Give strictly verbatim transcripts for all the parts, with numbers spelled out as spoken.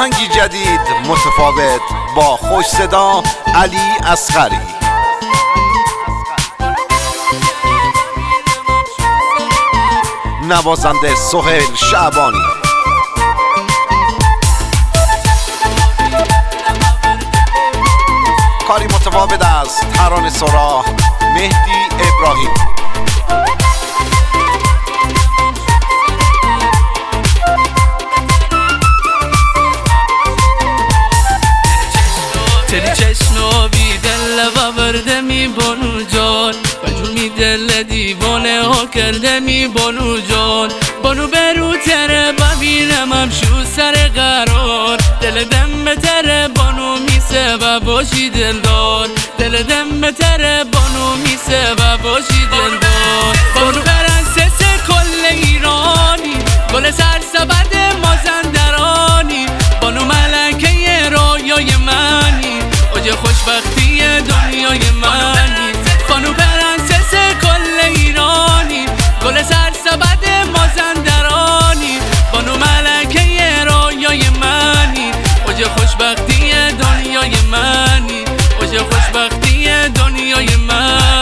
آهنگی جدید متفاوت با خوش صدا علی اصغری. نوازنده سهیل شعبانی. کاری متفاوت از ترانه سرا مهدی ابراهیم. تری چشم آبی دل و برده می بانو جان، بجون می دل دیوانه ها کرده می بانو جان. بانو برو تره ببینم همشو سر قرار، دل دم بتره بانو می سبب باشی دلدار، دل دم بتره بانو می سبب باشی دلدار. بانو پرنسس کل ایرانی، گل سرسبد مازندرانی، بانو ملکه رویای منی، اوج خوشبختی دنیای منی. بانو پرنسس کل ایرانی، گل سرسبد مازندرانی، بانو ملکه رویای منی، اوج خوشبختی دنیای منی، اوج خوشبختی دنیای منی.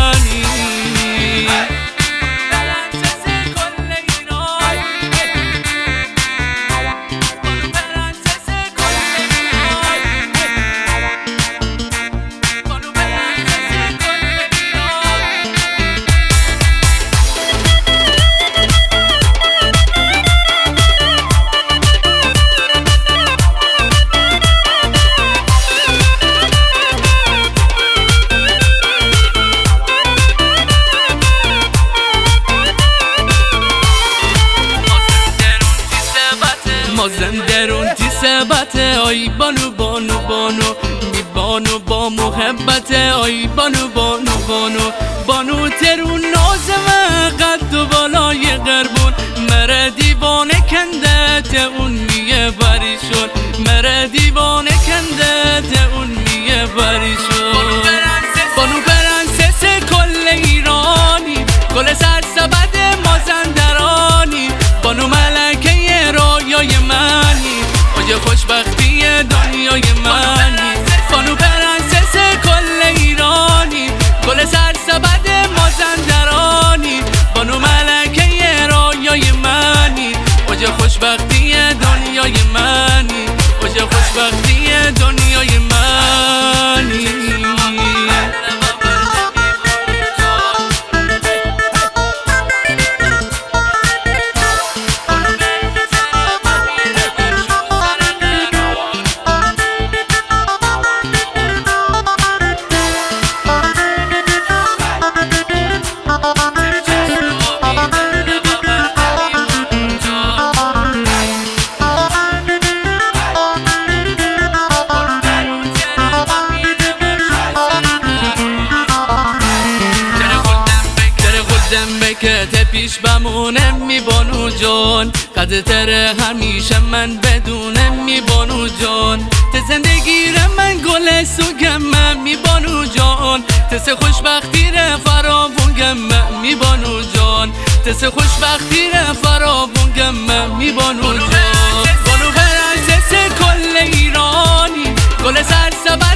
مازندرون تی ثبت آی بانو بانو بانو، می بانو با محبت آی بانو بانو بانو. بانو ترون ناز و قد و بالای قربون، مره دیوانه کنده ته اون میه بریشون، مره دیوانه کنده ته اون میه بریشون. بانو پرنسس کل ایرانی، گل سرسبد مازندرانی، بانو ملکه رویای منی، اوج خوشبختی دنیای منی. بانو پرنسس کل ایرانی، گل سرسبد مازندرانی، بانو ملکه رویای منی، اوج خوشبختی دنیای منی، اوج خوشبختی دنیای منی. که پیش بمونم می بانو جان، قد تره همیشه من بدونم می بانو جان. ته زندگی ره من گل سوگم می بانو جان، ته خوشبختی ره فراوونگم می بانو جان، ته خوشبختی ره فراوونگم می بانو جان. بانو پرنسس کل ایرانی، گل سرسبد